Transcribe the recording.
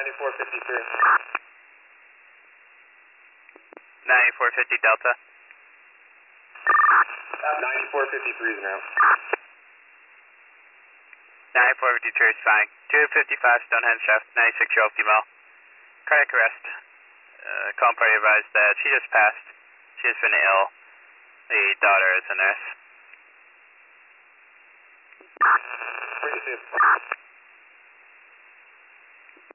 9453. 9450 Delta. 9453 is now. 9453 is fine. 255 Stonehenge Shaft, 96-year-old female. Cardiac arrest. Calm party advised that she just passed. She has been ill. The daughter is a nurse. Where do you see it?